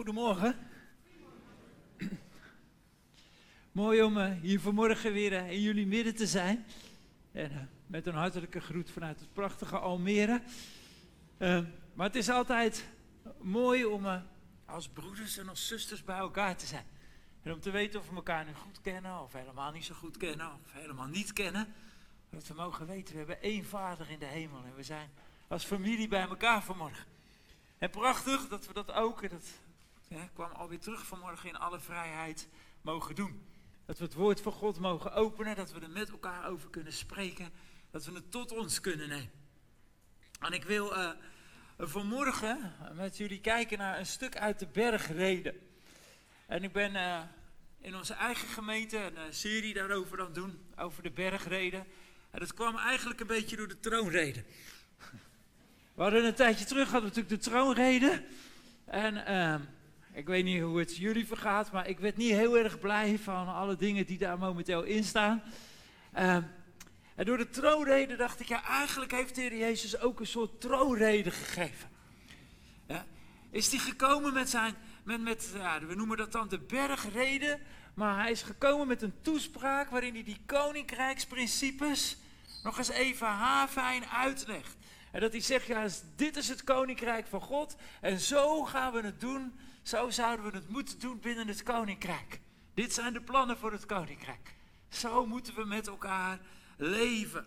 Goedemorgen. Mooi om hier vanmorgen weer in jullie midden te zijn. En met een hartelijke groet vanuit het prachtige Almere. Maar het is altijd mooi om als broeders en als zusters bij elkaar te zijn. En om te weten of we elkaar nu goed kennen, of helemaal niet zo goed kennen, of helemaal niet kennen. Dat we mogen weten, we hebben één Vader in de hemel en we zijn als familie bij elkaar vanmorgen. En prachtig dat we dat ook, en dat kwam alweer terug vanmorgen, in alle vrijheid mogen doen. Dat we het woord van God mogen openen, dat we er met elkaar over kunnen spreken, dat we het tot ons kunnen nemen. En ik wil vanmorgen met jullie kijken naar een stuk uit de Bergreden. En ik ben in onze eigen gemeente een serie daarover aan het doen, over de Bergreden. En dat kwam eigenlijk een beetje door de troonrede. We hadden een tijdje terug, hadden we natuurlijk de troonrede. En ik weet niet hoe het jullie vergaat, maar ik werd niet heel erg blij van alle dingen die daar momenteel in staan. En door de troonrede dacht ik, ja, eigenlijk heeft de Heer Jezus ook een soort troonrede gegeven. Ja, is hij gekomen met zijn, we noemen dat dan de Bergrede, maar hij is gekomen met een toespraak waarin hij die koninkrijksprincipes nog eens even haarfijn uitlegt. En dat hij zegt, ja, dit is het koninkrijk van God en zo gaan we het doen, zo zouden we het moeten doen binnen het koninkrijk. Dit zijn de plannen voor het koninkrijk. Zo moeten we met elkaar leven.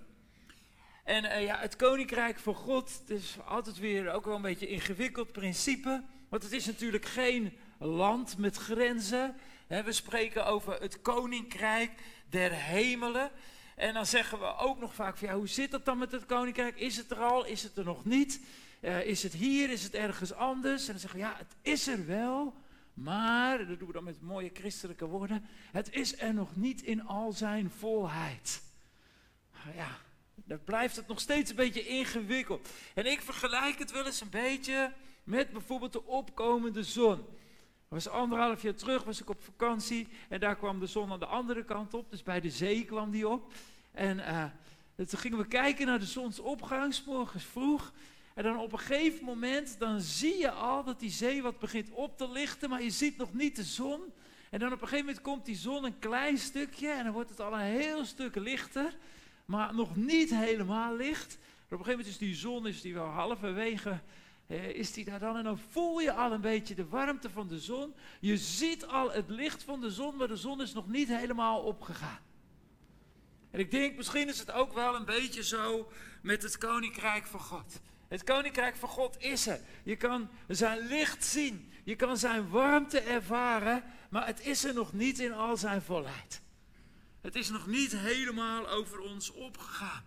En het koninkrijk van God, het is altijd weer ook wel een beetje een ingewikkeld principe, want het is natuurlijk geen land met grenzen. We spreken over het koninkrijk der hemelen. En dan zeggen we ook nog vaak van, ja, hoe zit dat dan met het koninkrijk? Is het er al? Is het er nog niet? Is het hier? Is het ergens anders? En dan zeggen we, ja, het is er wel, maar, dat doen we dan met mooie christelijke woorden, het is er nog niet in al zijn volheid. Ja, dan blijft het nog steeds een beetje ingewikkeld. En ik vergelijk het wel eens een beetje met bijvoorbeeld de opkomende zon. Was 1,5 jaar terug, was ik op vakantie en daar kwam de zon aan de andere kant op, dus bij de zee kwam die op. En toen gingen we kijken naar de zonsopgang, 's morgens vroeg. En dan op een gegeven moment, dan zie je al dat die zee wat begint op te lichten, maar je ziet nog niet de zon. En dan op een gegeven moment komt die zon een klein stukje en dan wordt het al een heel stuk lichter, maar nog niet helemaal licht. En op een gegeven moment is die zon wel halverwege. Is die daar dan en dan voel je al een beetje de warmte van de zon. Je ziet al het licht van de zon, maar de zon is nog niet helemaal opgegaan. En ik denk, misschien is het ook wel een beetje zo met het koninkrijk van God. Het koninkrijk van God is er. Je kan zijn licht zien, je kan zijn warmte ervaren, maar het is er nog niet in al zijn volheid. Het is nog niet helemaal over ons opgegaan.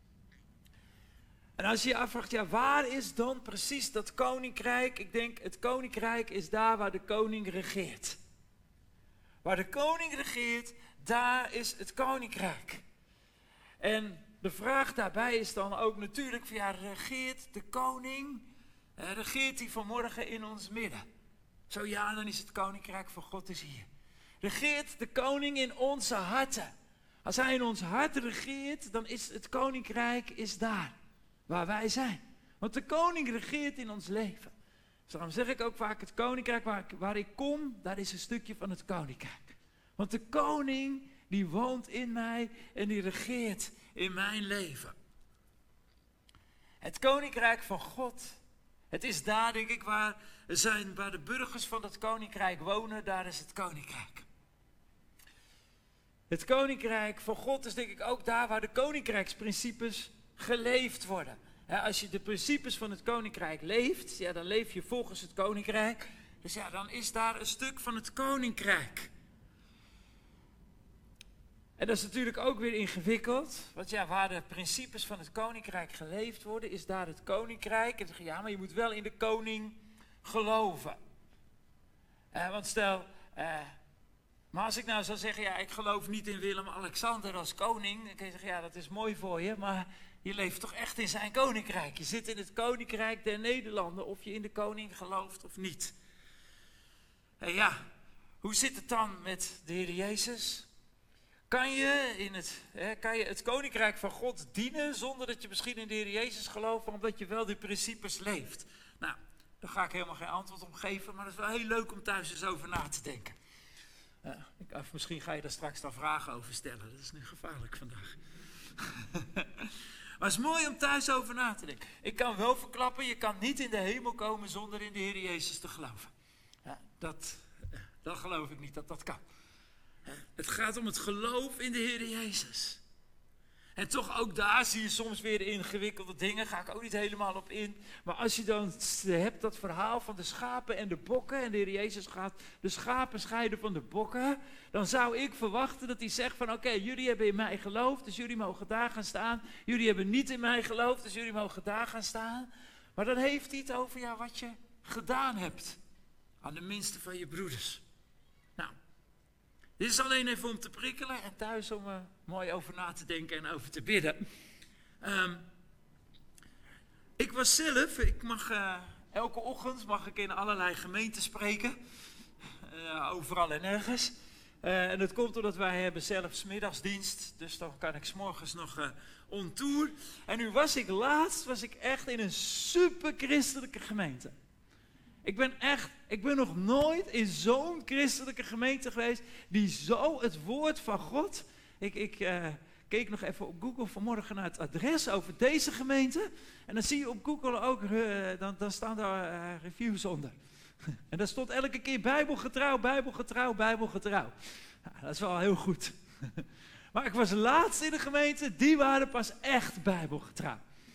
En als je je afvraagt, ja, waar is dan precies dat koninkrijk? Ik denk, het koninkrijk is daar waar de koning regeert. Waar de koning regeert, daar is het koninkrijk. En de vraag daarbij is dan ook natuurlijk, van, ja, regeert de koning, regeert hij vanmorgen in ons midden? Zo ja, dan is het koninkrijk van God is hier. Regeert de koning in onze harten? Als hij in ons hart regeert, dan is het koninkrijk is daar. Waar wij zijn. Want de koning regeert in ons leven. Dus daarom zeg ik ook vaak, het koninkrijk waar ik kom, daar is een stukje van het koninkrijk. Want de koning, die woont in mij en die regeert in mijn leven. Het koninkrijk van God, het is daar denk ik waar de burgers van het koninkrijk wonen, daar is het koninkrijk. Het koninkrijk van God is denk ik ook daar waar de koninkrijksprincipes geleefd worden. Als je de principes van het koninkrijk leeft, ja, dan leef je volgens het koninkrijk. Dus ja, dan is daar een stuk van het koninkrijk. En dat is natuurlijk ook weer ingewikkeld. Want ja, waar de principes van het koninkrijk geleefd worden, is daar het koninkrijk. En dan zeg je, ja, maar je moet wel in de koning geloven. Want stel, maar als ik nou zou zeggen, ja, ik geloof niet in Willem-Alexander als koning. Dan kun je zeggen, ja, dat is mooi voor je, maar je leeft toch echt in zijn koninkrijk. Je zit in het koninkrijk der Nederlanden, of je in de koning gelooft of niet. En ja, hoe zit het dan met de Heer Jezus? Kan je het koninkrijk van God dienen zonder dat je misschien in de Heer Jezus gelooft, maar omdat je wel die principes leeft? Nou, Daar ga ik helemaal geen antwoord op geven, maar dat is wel heel leuk om thuis eens over na te denken. Of misschien ga je daar straks dan vragen over stellen. Dat is nu gevaarlijk vandaag. Maar het is mooi om thuis over na te denken. Ik kan wel verklappen, je kan niet in de hemel komen zonder in de Heer Jezus te geloven. Dat geloof ik niet dat dat kan. Het gaat om het geloof in de Heer Jezus. En toch ook daar zie je soms weer ingewikkelde dingen, ga ik ook niet helemaal op in. Maar als je dan hebt dat verhaal van de schapen en de bokken, en de Heer Jezus gaat de schapen scheiden van de bokken, dan zou ik verwachten dat hij zegt van oké, jullie hebben in mij geloofd, dus jullie mogen daar gaan staan. Jullie hebben niet in mij geloofd, dus jullie mogen daar gaan staan. Maar dan heeft hij het over wat je gedaan hebt aan de minste van je broeders. Nou, dit is alleen even om te prikkelen en thuis om mooi over na te denken en over te bidden. Ik was zelf, elke ochtend mag ik in allerlei gemeenten spreken. Overal en nergens. En dat komt omdat wij hebben zelf 's middagsdienst. Dus dan kan ik 's morgens nog on tour. En nu was ik echt in een super christelijke gemeente. Ik ben nog nooit in zo'n christelijke gemeente geweest die zo het woord van God. Ik keek nog even op Google vanmorgen naar het adres over deze gemeente. En dan zie je op Google ook, dan staan daar reviews onder. En daar stond elke keer bijbelgetrouw, bijbelgetrouw, bijbelgetrouw. Nou, dat is wel heel goed. Maar ik was laatst in de gemeente, die waren pas echt bijbelgetrouw.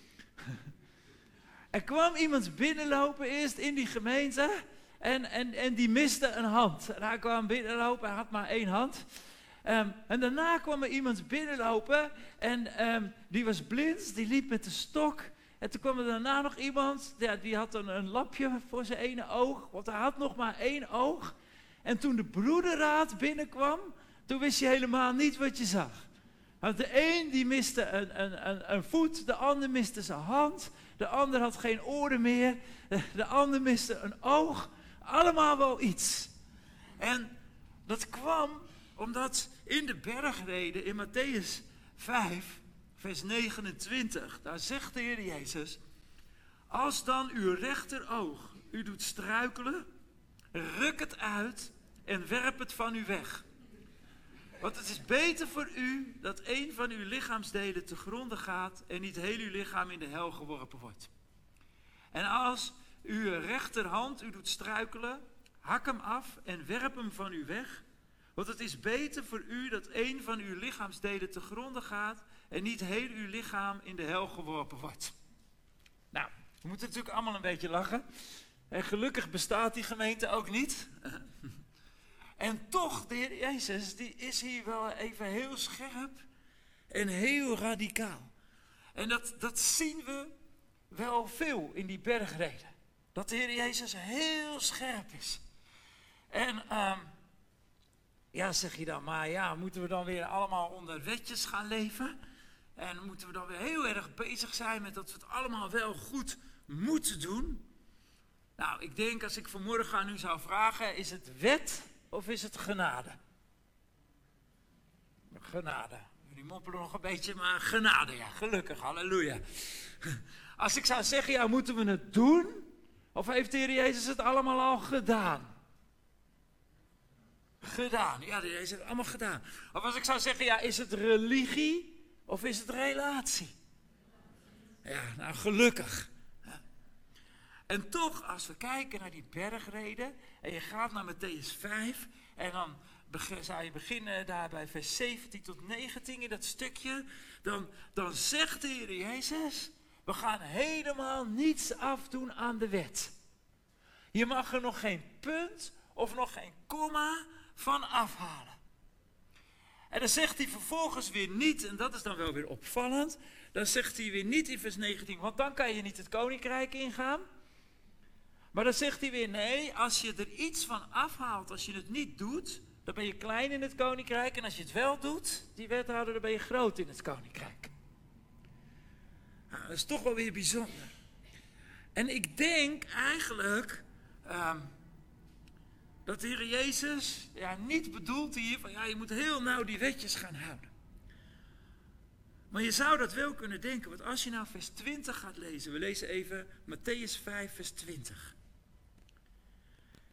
Er kwam iemand binnenlopen eerst in die gemeente en die miste een hand. En hij kwam binnenlopen, hij had maar 1 hand. En daarna kwam er iemand binnenlopen en die was blind, die liep met de stok. En toen kwam er daarna nog iemand, die had een lapje voor zijn ene oog, want hij had nog maar 1 oog. En toen de broederraad binnenkwam, toen wist je helemaal niet wat je zag. Want de een die miste een voet, de ander miste zijn hand, de ander had geen oren meer, de ander miste een oog. Allemaal wel iets. En dat kwam omdat in de bergreden in Mattheüs 5, vers 29, daar zegt de Heer Jezus: als dan uw rechteroog u doet struikelen, ruk het uit en werp het van u weg. Want het is beter voor u dat 1 van uw lichaamsdelen te gronde gaat en niet heel uw lichaam in de hel geworpen wordt. En als uw rechterhand u doet struikelen, hak hem af en werp hem van u weg. Want het is beter voor u dat 1 van uw lichaamsdelen te gronde gaat en niet heel uw lichaam in de hel geworpen wordt. Nou, we moeten natuurlijk allemaal een beetje lachen. En gelukkig bestaat die gemeente ook niet. En toch, de Heer Jezus, die is hier wel even heel scherp en heel radicaal. En dat zien we wel veel in die bergreden. Dat de Heer Jezus heel scherp is. En zeg je dan, maar moeten we dan weer allemaal onder wetjes gaan leven? En moeten we dan weer heel erg bezig zijn met dat we het allemaal wel goed moeten doen? Nou, ik denk als ik vanmorgen aan u zou vragen, is het wet of is het genade? Genade. Jullie moppelen nog een beetje, maar genade, ja, gelukkig, halleluja. Als ik zou zeggen, moeten we het doen? Of heeft de Heer Jezus het allemaal al gedaan? Gedaan, ja, de Heer Jezus heeft het allemaal gedaan. Of als ik zou zeggen, is het religie of is het relatie? Ja, nou gelukkig. En toch, als we kijken naar die bergreden en je gaat naar Mattheüs 5 en dan zou je beginnen daar bij vers 17 tot 19 in dat stukje, dan zegt de Heer Jezus, we gaan helemaal niets afdoen aan de wet. Je mag er nog geen punt of nog geen komma van afhalen. En dan zegt hij vervolgens weer niet, en dat is dan wel weer opvallend, dan zegt hij weer niet in vers 19, want dan kan je niet het koninkrijk ingaan. Maar dan zegt hij weer, nee, als je er iets van afhaalt, als je het niet doet, dan ben je klein in het koninkrijk. En als je het wel doet, die wethouder, dan ben je groot in het koninkrijk. Nou, dat is toch wel weer bijzonder. En ik denk eigenlijk dat de Heer Jezus niet bedoelt hier van je moet heel nauw die wetjes gaan houden. Maar je zou dat wel kunnen denken, want als je nou vers 20 gaat lezen, we lezen even Mattheüs 5 vers 20.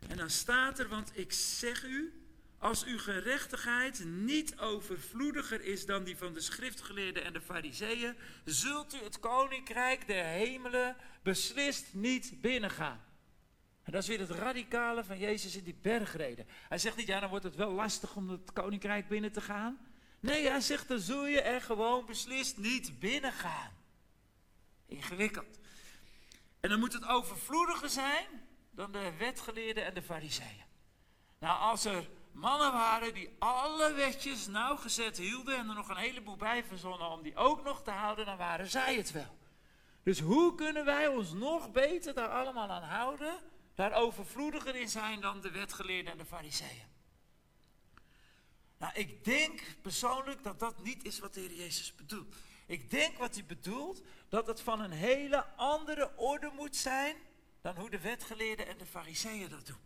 En dan staat er, want ik zeg u, als uw gerechtigheid niet overvloediger is dan die van de schriftgeleerden en de fariseeën, zult u het koninkrijk der hemelen beslist niet binnengaan. En dat is weer het radicale van Jezus in die bergreden. Hij zegt niet, ja, dan wordt het wel lastig om het koninkrijk binnen te gaan. Nee, hij zegt, dan zul je er gewoon beslist niet binnengaan. Ingewikkeld. En dan moet het overvloediger zijn dan de wetgeleerden en de fariseeën. Nou, als er mannen waren die alle wetjes nauwgezet hielden en er nog een heleboel bij verzonnen om die ook nog te houden, dan waren zij het wel. Dus hoe kunnen wij ons nog beter daar allemaal aan houden, daar overvloediger in zijn dan de wetgeleerden en de fariseeën? Nou, ik denk persoonlijk dat dat niet is wat de Heer Jezus bedoelt. Ik denk wat hij bedoelt, dat het van een hele andere orde moet zijn dan hoe de wetgeleerden en de fariseeën dat doen.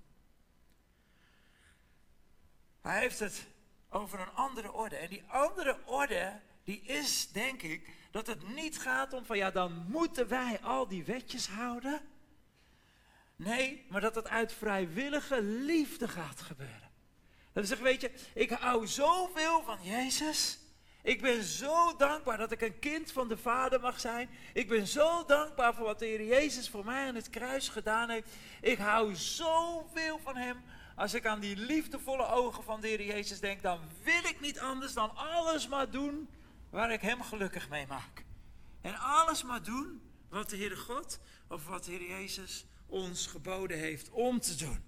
Hij heeft het over een andere orde. En die andere orde, die is, denk ik, dat het niet gaat om van, ja, dan moeten wij al die wetjes houden. Nee, maar dat het uit vrijwillige liefde gaat gebeuren. Dat is, weet je, ik hou zoveel van Jezus. Ik ben zo dankbaar dat ik een kind van de Vader mag zijn. Ik ben zo dankbaar voor wat de Heer Jezus voor mij aan het kruis gedaan heeft. Ik hou zoveel van hem. Als ik aan die liefdevolle ogen van de Heer Jezus denk, dan wil ik niet anders dan alles maar doen waar ik hem gelukkig mee maak. En alles maar doen wat de Heere God of wat de Heer Jezus ons geboden heeft om te doen.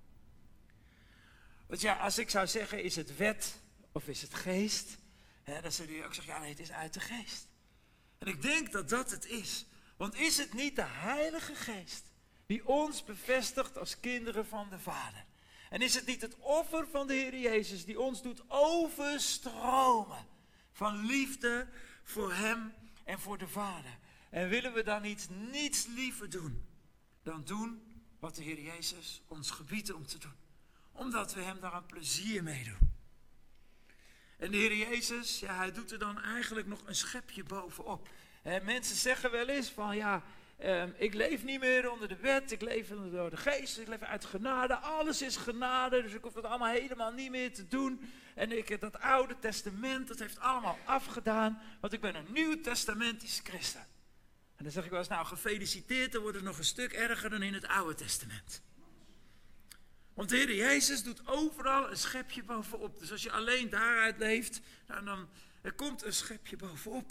Want ja, als ik zou zeggen, is het wet of is het geest? Dan zullen jullie ook zeggen, ja nee, het is uit de geest. En ik denk dat dat het is. Want is het niet de Heilige Geest die ons bevestigt als kinderen van de Vader? En is het niet het offer van de Heer Jezus die ons doet overstromen van liefde voor hem en voor de Vader? En willen we dan niets liever doen dan wat de Heer Jezus ons gebiedt om te doen? Omdat we hem daar een plezier mee doen. En de Heer Jezus, ja, hij doet er dan eigenlijk nog een schepje bovenop. Mensen zeggen wel eens van, ja, ik leef niet meer onder de wet, ik leef door de geest, ik leef uit genade, alles is genade, dus ik hoef dat allemaal helemaal niet meer te doen. En dat Oude Testament, dat heeft allemaal afgedaan, want ik ben een Nieuw Testamentisch christen. En dan zeg ik wel eens, nou gefeliciteerd, dan wordt het nog een stuk erger dan in het Oude Testament. Want de Heer Jezus doet overal een schepje bovenop. Dus als je alleen daaruit leeft, nou dan er komt een schepje bovenop.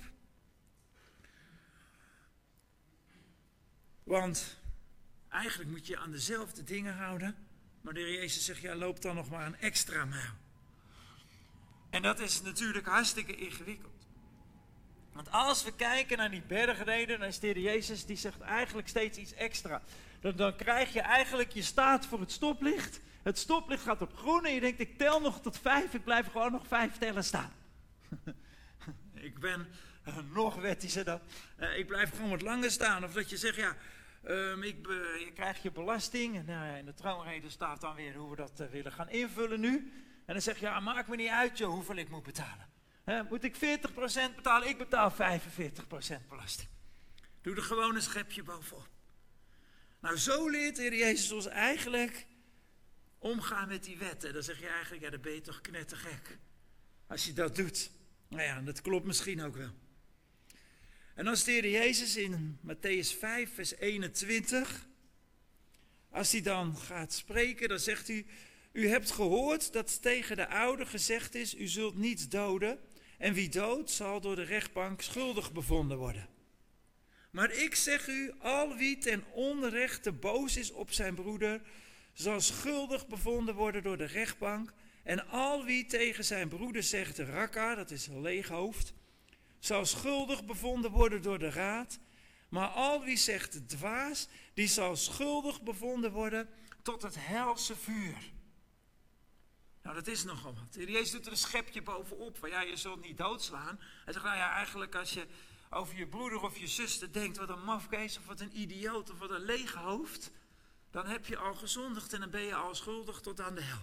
Want eigenlijk moet je aan dezelfde dingen houden. Maar de Heer Jezus zegt, ja, loop dan nog maar een extra mijl. En dat is natuurlijk hartstikke ingewikkeld. Want als we kijken naar die bergreden, dan is de Heer Jezus, die zegt eigenlijk steeds iets extra. Dan krijg je eigenlijk, je staat voor het stoplicht. Het stoplicht gaat op groen en je denkt, ik tel nog tot 5. Ik blijf gewoon nog 5 tellen staan. Ik ben nog wettischer dan. Ik blijf gewoon wat langer staan. Of dat je zegt, ja, je krijgt je belasting. En in de troonrede staat dan weer hoe we dat willen gaan invullen nu. En dan zeg je, ja, maakt me niet uit joh, hoeveel ik moet betalen. Moet ik 40% betalen? Ik betaal 45% belasting. Doe er gewoon een schepje bovenop. Nou, zo leert de Heer Jezus ons eigenlijk omgaan met die wetten. Dan zeg je eigenlijk, ja, dan ben je toch knettergek. Als je dat doet. Nou ja, dat klopt misschien ook wel. En als de Heer Jezus in Mattheüs 5, vers 21, als hij dan gaat spreken, dan zegt hij, u hebt gehoord dat tegen de oude gezegd is, u zult niet doden. En wie doodt, zal door de rechtbank schuldig bevonden worden. Maar ik zeg u, al wie ten onrechte boos is op zijn broeder, zal schuldig bevonden worden door de rechtbank. En al wie tegen zijn broeder zegt rakka, dat is een leeg hoofd, zal schuldig bevonden worden door de raad. Maar al wie zegt dwaas, die zal schuldig bevonden worden tot het helse vuur. Nou, dat is nogal wat. De Heer Jezus doet er een schepje bovenop, van ja, je zult niet doodslaan. Hij zegt, nou ja, eigenlijk als je over je broeder of je zuster denkt, wat een mafkees of wat een idioot of wat een leeg hoofd, dan heb je al gezondigd en dan ben je al schuldig tot aan de hel.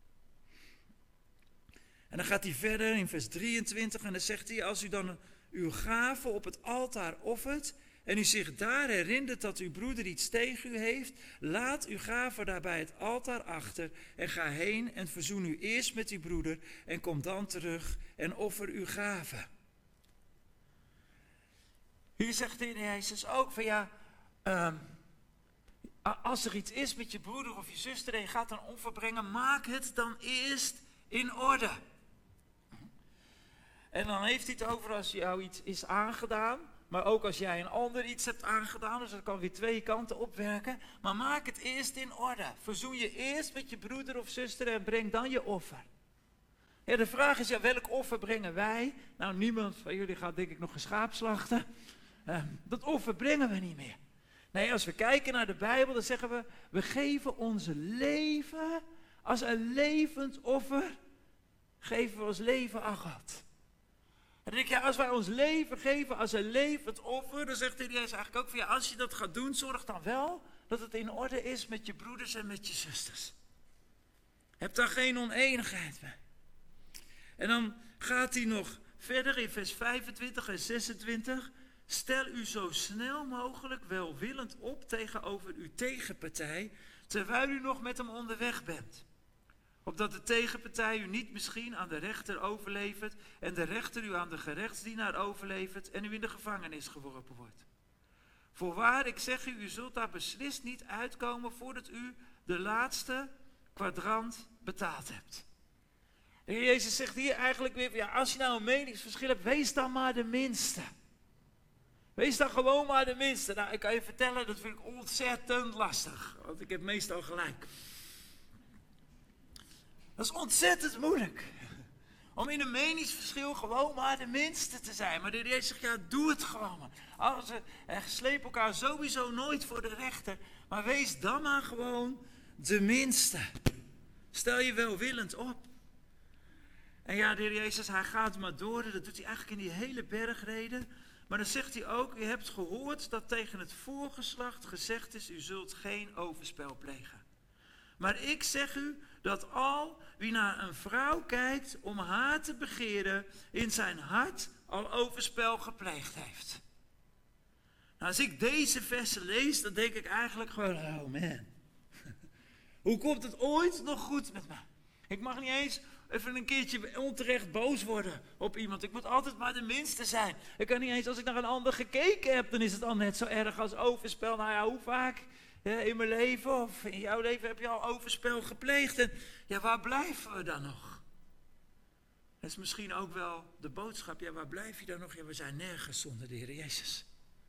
En dan gaat hij verder in vers 23 en dan zegt hij, als u dan uw gave op het altaar offert en u zich daar herinnert dat uw broeder iets tegen u heeft, laat uw gave daar bij het altaar achter en ga heen en verzoen u eerst met uw broeder en kom dan terug en offer uw gave. Hier zegt de Heer Jezus ook van ja, als er iets is met je broeder of je zuster en je gaat een offer brengen, maak het dan eerst in orde. En dan heeft hij het over als jou iets is aangedaan, maar ook als jij een ander iets hebt aangedaan, dus dat kan weer twee kanten opwerken. Maar maak het eerst in orde. Verzoen je eerst met je broeder of zuster en breng dan je offer. Ja, de vraag is, ja, welk offer brengen wij? Nou, niemand van jullie gaat denk ik nog een schaap slachten. Dat offer brengen we niet meer. Nee, als we kijken naar de Bijbel, dan zeggen we, we geven onze leven als een levend offer, geven we ons leven aan God. En dan denk je, ja, als wij ons leven geven als een levend offer, dan zegt de Heer Jezus eigenlijk ook van ja, als je dat gaat doen, zorg dan wel dat het in orde is met je broeders en met je zusters. Heb daar geen oneenigheid bij. En dan gaat hij nog verder in vers 25 en 26. Stel u zo snel mogelijk welwillend op tegenover uw tegenpartij, terwijl u nog met hem onderweg bent. Opdat de tegenpartij u niet misschien aan de rechter overlevert en de rechter u aan de gerechtsdienaar overlevert en u in de gevangenis geworpen wordt. Voorwaar, ik zeg u, u zult daar beslist niet uitkomen voordat u de laatste kwadrant betaald hebt. De Heer Jezus zegt hier eigenlijk weer, ja, als je nou een meningsverschil hebt, wees dan maar de minste. Wees dan gewoon maar de minste. Nou, ik kan je vertellen, dat vind ik ontzettend lastig, want ik heb meestal gelijk. Dat is ontzettend moeilijk. Om in een meningsverschil gewoon maar de minste te zijn. Maar de Heer Jezus zegt, ja, doe het gewoon maar. Sleep elkaar sowieso nooit voor de rechter. Maar wees dan maar gewoon de minste. Stel je welwillend op. En ja, de Heer Jezus, hij gaat maar door. Dat doet hij eigenlijk in die hele bergreden. Maar dan zegt hij ook, u hebt gehoord dat tegen het voorgeslacht gezegd is, u zult geen overspel plegen. Maar ik zeg u dat al wie naar een vrouw kijkt om haar te begeren, in zijn hart al overspel gepleegd heeft. Nou, als ik deze versen lees, dan denk ik eigenlijk gewoon, oh man. Hoe komt het ooit nog goed met mij? Ik mag niet eens even een keertje onterecht boos worden op iemand. Ik moet altijd maar de minste zijn. Ik kan niet eens, als ik naar een ander gekeken heb, dan is het al net zo erg als overspel. Nou ja, hoe vaak in mijn leven of in jouw leven heb je al overspel gepleegd? En ja, waar blijven we dan nog? Dat is misschien ook wel de boodschap. Ja, waar blijf je dan nog? Ja, we zijn nergens zonder de Heer Jezus.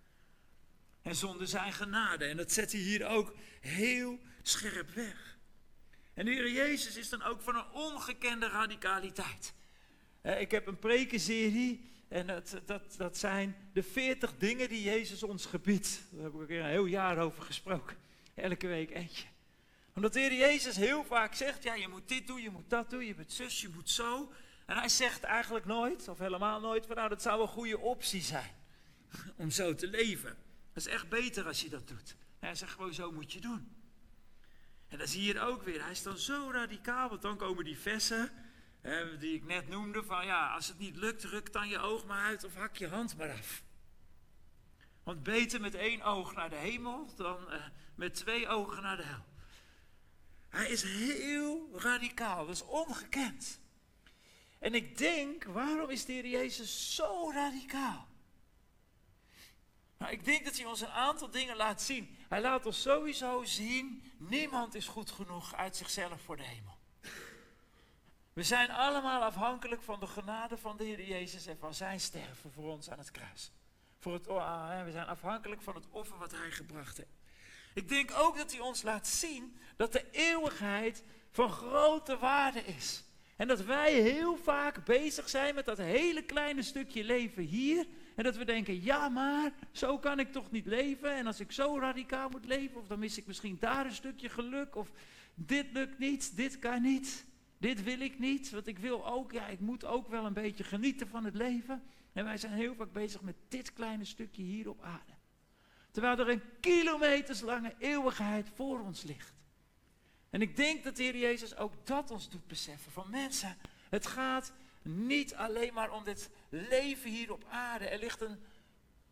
En zonder zijn genade. En dat zet hij hier ook heel scherp weg. En de Heer Jezus is dan ook van een ongekende radicaliteit. Ik heb een prekenserie en dat zijn de 40 dingen die Jezus ons gebiedt. Daar heb ik een heel jaar over gesproken. Elke week eentje. Omdat de Heer Jezus heel vaak zegt, ja, je moet dit doen, je moet dat doen, je moet zus, je moet zo. En hij zegt eigenlijk nooit, of helemaal nooit, van nou, dat zou een goede optie zijn. Om zo te leven. Dat is echt beter als je dat doet. Hij zegt gewoon, zo moet je doen. En dat zie je hier ook weer. Hij is dan zo radicaal, want dan komen die versen die ik net noemde. Van ja, als het niet lukt, ruk dan je oog maar uit of hak je hand maar af. Want beter met 1 oog naar de hemel dan met 2 ogen naar de hel. Hij is heel radicaal, dat is ongekend. En ik denk, waarom is de Heer Jezus zo radicaal? Nou, ik denk dat hij ons een aantal dingen laat zien. Hij laat ons sowieso zien, niemand is goed genoeg uit zichzelf voor de hemel. We zijn allemaal afhankelijk van de genade van de Heer Jezus en van zijn sterven voor ons aan het kruis. We zijn afhankelijk van het offer wat hij gebracht heeft. Ik denk ook dat hij ons laat zien dat de eeuwigheid van grote waarde is. En dat wij heel vaak bezig zijn met dat hele kleine stukje leven hier. En dat we denken, ja maar, zo kan ik toch niet leven. En als ik zo radicaal moet leven, of dan mis ik misschien daar een stukje geluk. Of dit lukt niet, dit kan niet, dit wil ik niet. Want ik wil ook, ja, ik moet ook wel een beetje genieten van het leven. En wij zijn heel vaak bezig met dit kleine stukje hier op aarde. Terwijl er een kilometerslange eeuwigheid voor ons ligt. En ik denk dat de Heer Jezus ook dat ons doet beseffen. Van mensen, het gaat niet alleen maar om dit leven hier op aarde. Er ligt een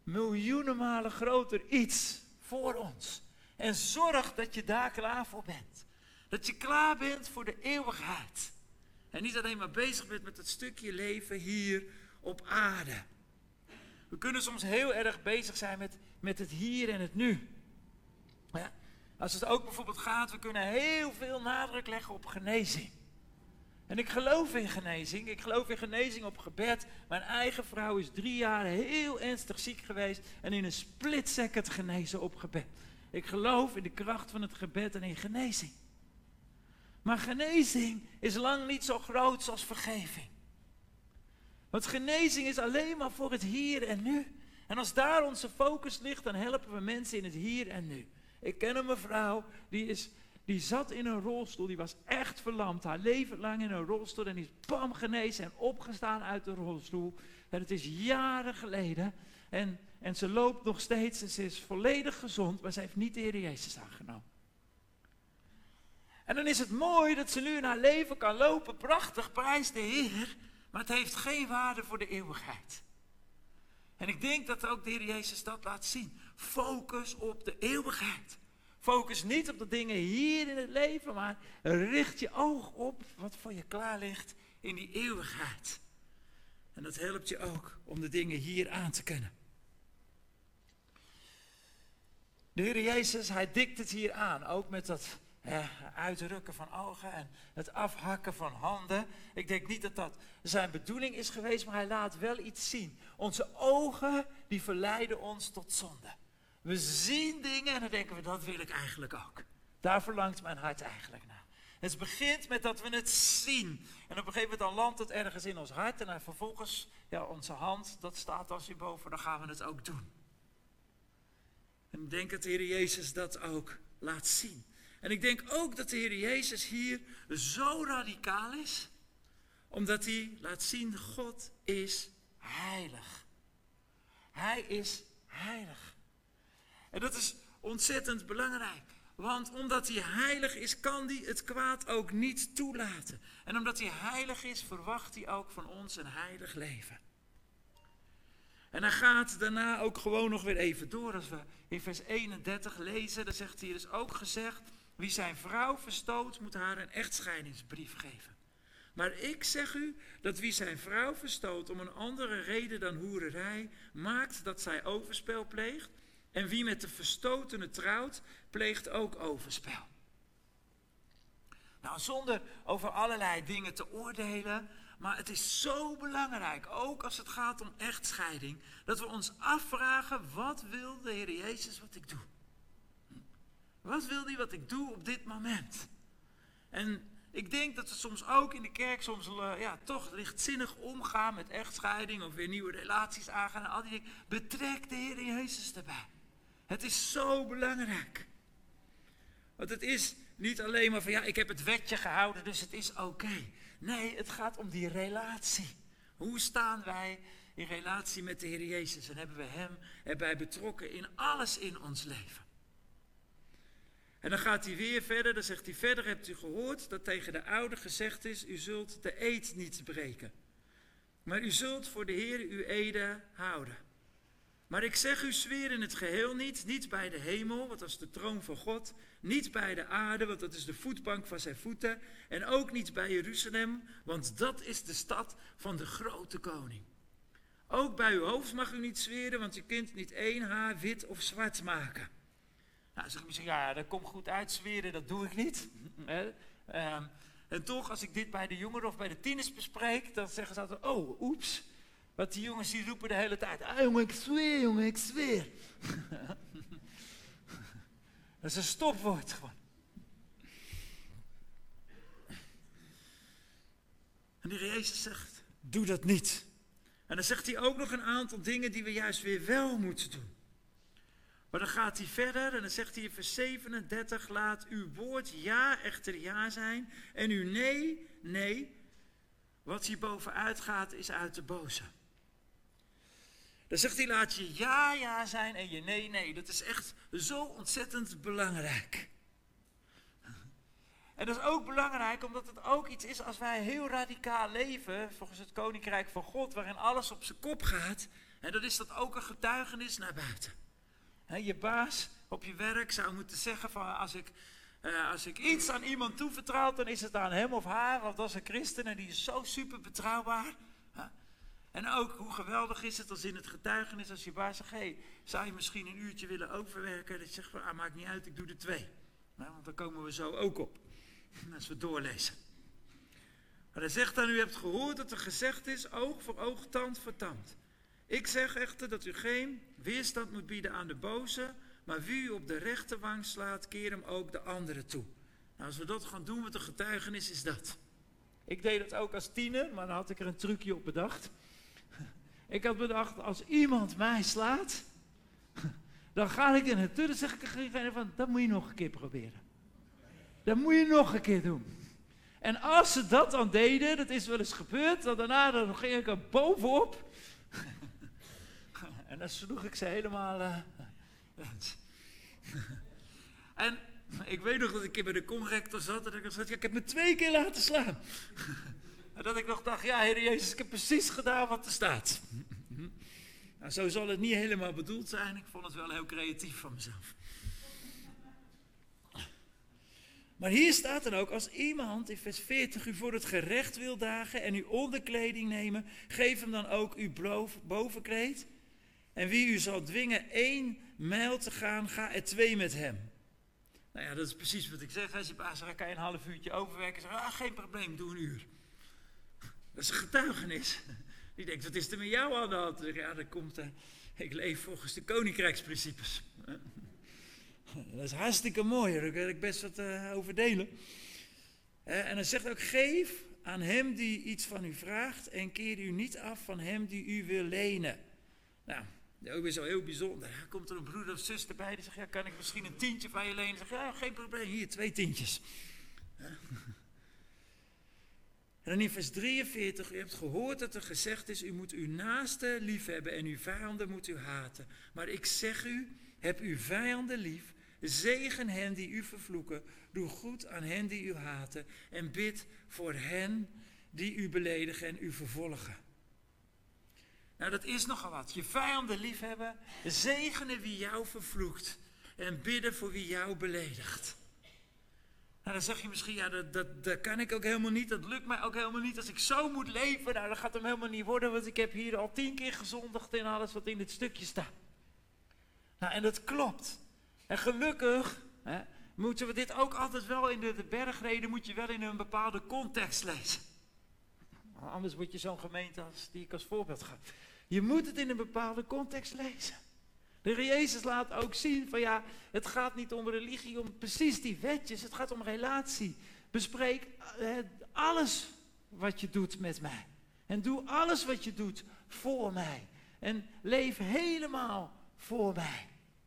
miljoenen malen groter iets voor ons. En zorg dat je daar klaar voor bent. Dat je klaar bent voor de eeuwigheid. En niet alleen maar bezig bent met het stukje leven hier op aarde. We kunnen soms heel erg bezig zijn met het hier en het nu. Ja, als het ook bijvoorbeeld gaat, we kunnen heel veel nadruk leggen op genezing. En ik geloof in genezing. Ik geloof in genezing op gebed. Mijn eigen vrouw is 3 jaar heel ernstig ziek geweest en in een split second genezen op gebed. Ik geloof in de kracht van het gebed en in genezing. Maar genezing is lang niet zo groot als vergeving. Want genezing is alleen maar voor het hier en nu. En als daar onze focus ligt, dan helpen we mensen in het hier en nu. Ik ken een mevrouw, die zat in een rolstoel, die was echt verlamd. Haar leven lang in een rolstoel en die is bam genezen en opgestaan uit de rolstoel. En het is jaren geleden. En ze loopt nog steeds en ze is volledig gezond, maar ze heeft niet de Heer Jezus aangenomen. En dan is het mooi dat ze nu in haar leven kan lopen, prachtig, prijs de Heer. Maar het heeft geen waarde voor de eeuwigheid. En ik denk dat ook de Heer Jezus dat laat zien. Focus op de eeuwigheid. Focus niet op de dingen hier in het leven, maar richt je oog op wat voor je klaar ligt in die eeuwigheid. En dat helpt je ook om de dingen hier aan te kunnen. De Heer Jezus, hij dikt het hier aan, ook met dat uitrukken van ogen en het afhakken van handen. Ik denk niet dat dat zijn bedoeling is geweest, maar hij laat wel iets zien. Onze ogen, die verleiden ons tot zonde. We zien dingen en dan denken we, dat wil ik eigenlijk ook. Daar verlangt mijn hart eigenlijk naar. Het begint met dat we het zien. En op een gegeven moment dan landt het ergens in ons hart. En dan vervolgens, onze hand, dat staat als hierboven, dan gaan we het ook doen. En ik denk dat de Heer Jezus dat ook laat zien. En ik denk ook dat de Heer Jezus hier zo radicaal is. Omdat hij laat zien, God is heilig. Hij is heilig. En dat is ontzettend belangrijk. Want omdat hij heilig is, kan hij het kwaad ook niet toelaten. En omdat hij heilig is, verwacht hij ook van ons een heilig leven. En hij gaat daarna ook gewoon nog weer even door. Als we in vers 31 lezen, dan zegt hij, er is ook gezegd, wie zijn vrouw verstoot, moet haar een echtscheidingsbrief geven. Maar ik zeg u, dat wie zijn vrouw verstoot om een andere reden dan hoererij, maakt dat zij overspel pleegt. En wie met de verstotene trouwt, pleegt ook overspel. Nou, zonder over allerlei dingen te oordelen, maar het is zo belangrijk, ook als het gaat om echtscheiding, dat we ons afvragen, wat wil de Heer Jezus wat ik doe? Wat wil hij wat ik doe op dit moment? En ik denk dat we soms ook in de kerk toch lichtzinnig omgaan met echtscheiding of weer nieuwe relaties aangaan en al die dingen. Betrek de Heer Jezus erbij. Het is zo belangrijk. Want het is niet alleen maar van ik heb het wetje gehouden, dus het is oké. Nee, het gaat om die relatie. Hoe staan wij in relatie met de Heer Jezus? En hebben we hem erbij betrokken in alles in ons leven? En dan gaat hij weer verder, dan zegt hij, verder hebt u gehoord dat tegen de oude gezegd is, u zult de eed niet breken. Maar u zult voor de Heer uw ede houden. Maar ik zeg u, zweer in het geheel niet bij de hemel, want dat is de troon van God, niet bij de aarde, want dat is de voetbank van zijn voeten, en ook niet bij Jeruzalem, want dat is de stad van de grote koning. Ook bij uw hoofd mag u niet zweren, want u kunt niet 1 haar wit of zwart maken. Nou, zeg misschien, dat komt goed uit, zweren, dat doe ik niet. En toch, als ik dit bij de jongeren of bij de tieners bespreek, dan zeggen ze altijd, oeps. Want die jongens die roepen de hele tijd, jongen, ik zweer. Dat is een stopwoord gewoon. En de Heer Jezus zegt, doe dat niet. En dan zegt hij ook nog een aantal dingen die we juist weer wel moeten doen. Maar dan gaat hij verder en dan zegt hij in vers 37, laat uw woord ja echter ja zijn en uw nee, nee. Wat hier bovenuit gaat is uit de boze. Dan zegt hij, laat je ja, ja zijn en je nee, nee. Dat is echt zo ontzettend belangrijk. En dat is ook belangrijk, omdat het ook iets is als wij heel radicaal leven, volgens het Koninkrijk van God, waarin alles op zijn kop gaat. En dan is dat ook een getuigenis naar buiten. Je baas op je werk zou moeten zeggen van als ik iets aan iemand toevertrouw, dan is het aan hem of haar, want dat is een christen en die is zo super betrouwbaar. En ook hoe geweldig is het als in het getuigenis als je baas zegt, zou je misschien een uurtje willen overwerken? Dat je zegt van, maakt niet uit, ik doe er 2. Want dan komen we zo ook op, als we doorlezen. Maar hij zegt dan, u hebt gehoord dat er gezegd is, oog voor oog, tand voor tand. Ik zeg echter dat u geen weerstand moet bieden aan de boze, maar wie u op de rechterwang slaat, keer hem ook de andere toe. Nou, als we dat gaan doen met een getuigenis, is dat. Ik deed het ook als tiener, maar dan had ik er een trucje op bedacht. Ik had bedacht, als iemand mij slaat, dan ga ik er naartoe, dan zeg ik van, dat moet je nog een keer proberen. Dat moet je nog een keer doen. En als ze dat dan deden, dat is wel eens gebeurd, dan ging ik er bovenop. En dan sloeg ik ze helemaal. En ik weet nog dat ik een keer bij de conrector zat en ik zei, ik heb me 2 keer laten slaan. En dat ik nog dacht, ja, Heer Jezus, ik heb precies gedaan wat er staat. Nou, zo zal het niet helemaal bedoeld zijn. Ik vond het wel heel creatief van mezelf. Maar hier staat dan ook, als iemand in vers 40 u voor het gerecht wil dagen en uw onderkleding nemen, geef hem dan ook uw bovenkleed. En wie u zal dwingen 1 mijl te gaan, ga er 2 met hem. Nou ja, dat is precies wat ik zeg. Als je baas zegt, kan je een half uurtje overwerken. Zeg, geen probleem, doe 1 uur. Dat is een getuigenis. Die denkt, wat is er met jou aan de hand? Zeg, ja, dat komt, ik leef volgens de koninkrijksprincipes. Dat is hartstikke mooi, daar kan ik best wat over delen. En hij zegt ook, geef aan hem die iets van u vraagt en keer u niet af van hem die u wil lenen. Nou, dat is ook weer zo heel bijzonder. Dan komt er een broeder of zus erbij die zegt, ja, kan ik misschien een tientje van je lenen? Zeg, ja, geen probleem, hier 2 tientjes. En dan in vers 43, u hebt gehoord dat er gezegd is, u moet uw naaste liefhebben en uw vijanden moet u haten. Maar ik zeg u, heb uw vijanden lief, zegen hen die u vervloeken, doe goed aan hen die u haten en bid voor hen die u beledigen en u vervolgen. Nou, dat is nogal wat. Je vijanden liefhebben, zegenen wie jou vervloekt en bidden voor wie jou beledigt. Nou, dan zeg je misschien, ja, dat kan ik ook helemaal niet, dat lukt mij ook helemaal niet. Als ik zo moet leven, nou, dat gaat hem helemaal niet worden, want ik heb hier al 10 keer gezondigd in alles wat in dit stukje staat. Nou, en dat klopt. En gelukkig moeten we dit ook altijd wel in de bergreden, moet je wel in een bepaalde context lezen. Anders word je zo'n gemeente die ik als voorbeeld ga. Je moet het in een bepaalde context lezen. De Heer Jezus laat ook zien van ja, het gaat niet om religie, om precies die wetjes. Het gaat om relatie. Bespreek alles wat je doet met mij. En doe alles wat je doet voor mij. En leef helemaal voor mij.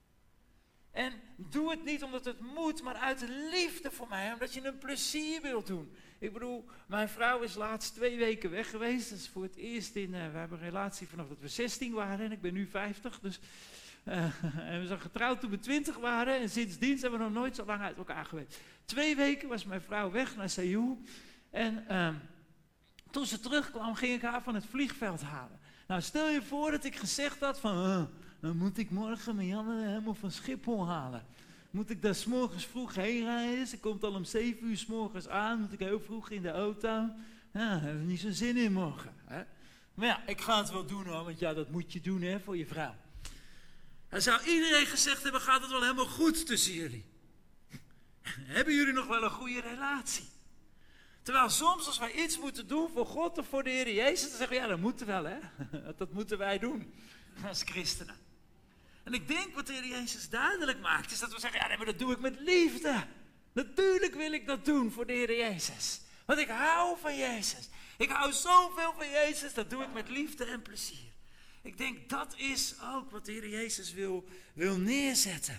En doe het niet omdat het moet, maar uit liefde voor mij. Omdat je een plezier wilt doen. Ik bedoel, mijn vrouw is laatst 2 weken weg geweest. Dat is voor het eerst we hebben een relatie vanaf dat we 16 waren en ik ben nu 50. Dus, en we zijn getrouwd toen we 20 waren. En sindsdien zijn we nog nooit zo lang uit elkaar geweest. 2 weken was mijn vrouw weg naar Seoul. En toen ze terugkwam, ging ik haar van het vliegveld halen. Nou, stel je voor dat ik gezegd had van, dan moet ik morgen Marianne helemaal van Schiphol halen. Moet ik daar 's morgens vroeg heen rijden? Ze komt al om 7 uur 's morgens aan. Moet ik heel vroeg in de auto? Ja, daar heb ik niet zo'n zin in morgen. Hè? Maar ja, ik ga het wel doen hoor, want ja, dat moet je doen hè, voor je vrouw. Dan zou iedereen gezegd hebben, gaat het wel helemaal goed tussen jullie? Hebben jullie nog wel een goede relatie? Terwijl soms als wij iets moeten doen voor God of voor de Heer Jezus, dan zeggen we, ja, dat moeten we wel hè. Dat moeten wij doen als christenen. En ik denk wat de Heer Jezus duidelijk maakt, is dat we zeggen, ja, nee, maar dat doe ik met liefde. Natuurlijk wil ik dat doen voor de Heer Jezus. Want ik hou van Jezus. Ik hou zoveel van Jezus, dat doe ik met liefde en plezier. Ik denk, dat is ook wat de Heer Jezus wil neerzetten.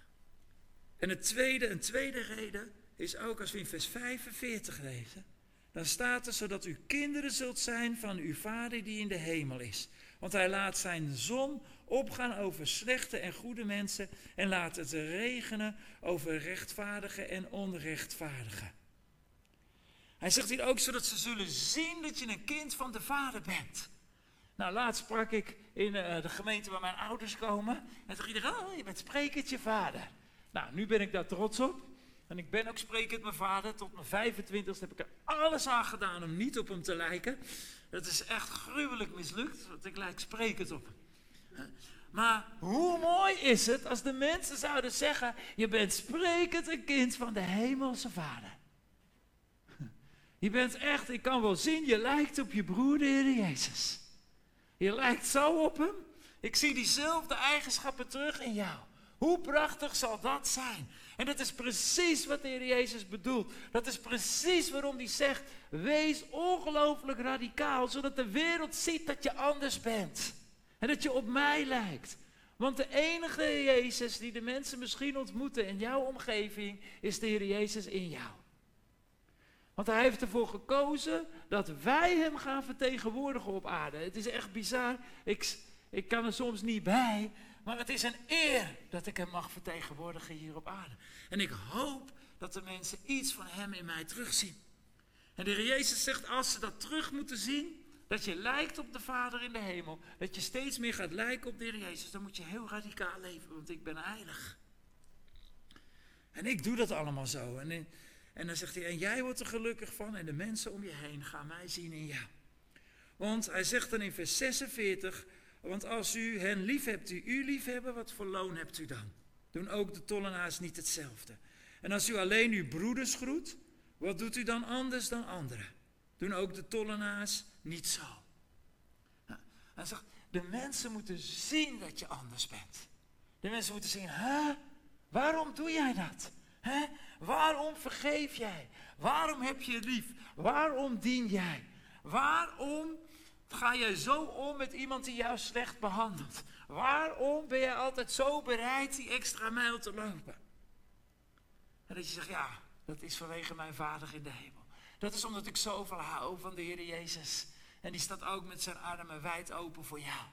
En een tweede reden is ook als we in vers 45 lezen. Dan staat er, zodat u kinderen zult zijn van uw Vader die in de hemel is. Want hij laat zijn zon opgaan over slechte en goede mensen en laat het regenen over rechtvaardigen en onrechtvaardigen. Hij zegt hier ook, zodat ze zullen zien dat je een kind van de Vader bent. Nou, laatst sprak ik in de gemeente waar mijn ouders komen. En toen iedereen, oh, je bent sprekend vader. Nou, nu ben ik daar trots op. En ik ben ook sprekend mijn vader. Tot mijn 25ste heb ik er alles aan gedaan om niet op hem te lijken. Dat is echt gruwelijk mislukt, want ik lijk sprekend op hem. Maar hoe mooi is het als de mensen zouden zeggen, je bent sprekend een kind van de hemelse Vader. Je bent echt, ik kan wel zien, je lijkt op je broer de Heer Jezus. Je lijkt zo op hem. Ik zie diezelfde eigenschappen terug in jou. Hoe prachtig zal dat zijn? En dat is precies wat de Heer Jezus bedoelt. Dat is precies waarom hij zegt, wees ongelooflijk radicaal, zodat de wereld ziet dat je anders bent. En dat je op mij lijkt. Want de enige Jezus die de mensen misschien ontmoeten in jouw omgeving, is de Heer Jezus in jou. Want hij heeft ervoor gekozen dat wij hem gaan vertegenwoordigen op aarde. Het is echt bizar. Ik kan er soms niet bij. Maar het is een eer dat ik hem mag vertegenwoordigen hier op aarde. En ik hoop dat de mensen iets van hem in mij terugzien. En de Heer Jezus zegt, als ze dat terug moeten zien, dat je lijkt op de Vader in de hemel, dat je steeds meer gaat lijken op de Heer Jezus, dan moet je heel radicaal leven, want ik ben heilig. En ik doe dat allemaal zo. En dan zegt hij, en jij wordt er gelukkig van en de mensen om je heen gaan mij zien in jou. Want hij zegt dan in vers 46, want als u hen lief hebt die u lief hebben, wat voor loon hebt u dan? Doen ook de tollenaars niet hetzelfde? En als u alleen uw broeders groet, wat doet u dan anders dan anderen? Doen ook de tollenaars niet zo? Nou, hij zegt, de mensen moeten zien dat je anders bent. De mensen moeten zien, waarom doe jij dat? Waarom vergeef jij? Waarom heb je lief? Waarom dien jij? Waarom ga jij zo om met iemand die jou slecht behandelt? Waarom ben jij altijd zo bereid die extra mijl te lopen? En dat je zegt, ja, dat is vanwege mijn Vader in de hemel. Dat is omdat ik zoveel hou van de Heer Jezus. En die staat ook met zijn armen wijd open voor jou.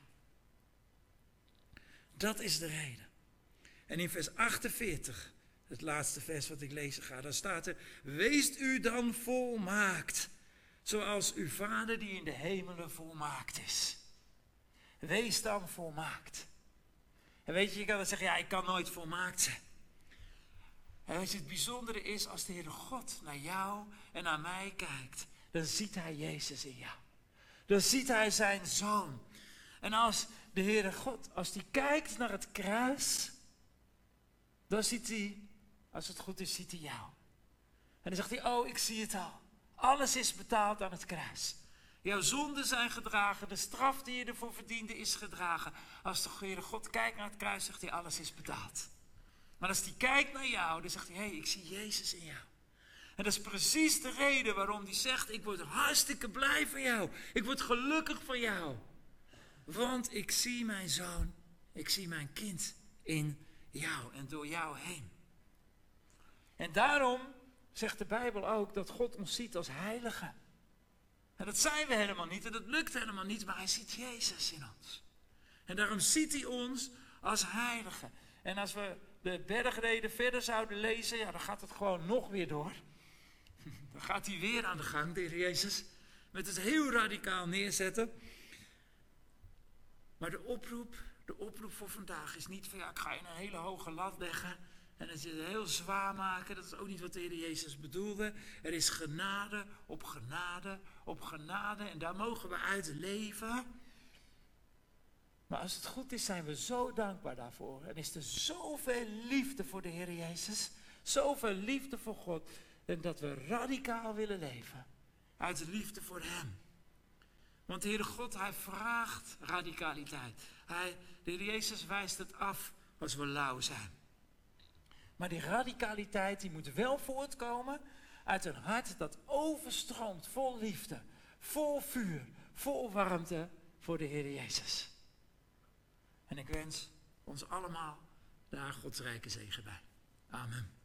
Dat is de reden. En in vers 48, het laatste vers wat ik lezen ga, daar staat er, wees u dan volmaakt, zoals uw Vader die in de hemelen volmaakt is. Wees dan volmaakt. En weet je, je kan dan zeggen, ja, ik kan nooit volmaakt zijn. En weet je, het bijzondere is, als de Heere God naar jou en naar mij kijkt, dan ziet hij Jezus in jou. Dan ziet hij zijn Zoon. En als de Heere God, als hij kijkt naar het kruis, dan ziet hij, als het goed is, ziet hij jou. En dan zegt hij, oh, ik zie het al. Alles is betaald aan het kruis. Jouw zonden zijn gedragen, de straf die je ervoor verdiende is gedragen. Als de Heere God kijkt naar het kruis, zegt hij, alles is betaald. Maar als hij kijkt naar jou, dan zegt hij, ik zie Jezus in jou. En dat is precies de reden waarom hij zegt, ik word hartstikke blij van jou. Ik word gelukkig van jou. Want ik zie mijn zoon, ik zie mijn kind in jou en door jou heen. En daarom zegt de Bijbel ook dat God ons ziet als heiligen. En dat zijn we helemaal niet en dat lukt helemaal niet, maar hij ziet Jezus in ons. En daarom ziet hij ons als heiligen. En als we de bergreden verder zouden lezen, ja, dan gaat het gewoon nog weer door. Dan gaat hij weer aan de gang, de Heer Jezus, met het heel radicaal neerzetten. Maar de oproep voor vandaag is niet van, ja, ik ga je een hele hoge lat leggen en het je heel zwaar maken. Dat is ook niet wat de Heer Jezus bedoelde. Er is genade op genade op genade en daar mogen we uit leven. Maar als het goed is, zijn we zo dankbaar daarvoor. En is er zoveel liefde voor de Heer Jezus, zoveel liefde voor God, en dat we radicaal willen leven uit liefde voor hem. Want de Heere God, hij vraagt radicaliteit. De Heer Jezus wijst het af als we lauw zijn. Maar die radicaliteit die moet wel voortkomen uit een hart dat overstroomt vol liefde, vol vuur, vol warmte voor de Heer Jezus. En ik wens ons allemaal daar Gods rijke zegen bij. Amen.